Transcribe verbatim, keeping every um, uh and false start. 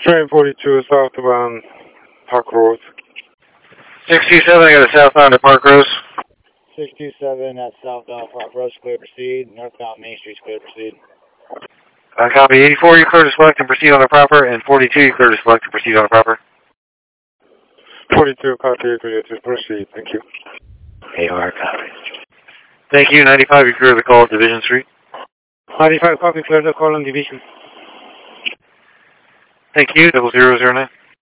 Train forty-two southbound Park Road. six two seven, I got a southbound to Park Rose. six two seven at southbound Park Rose, clear to proceed. Northbound Main Street, clear to proceed. Uh, copy. eighty-four, you clear to select and proceed on the proper, and forty-two, you clear to select and proceed on the proper. forty-two, copy, clear to proceed. Thank you. A R, copy. Thank you. ninety-five, you clear the call at Division Street. ninety-five, copy, clear the call on Division. Thank you. Double zero zero nine.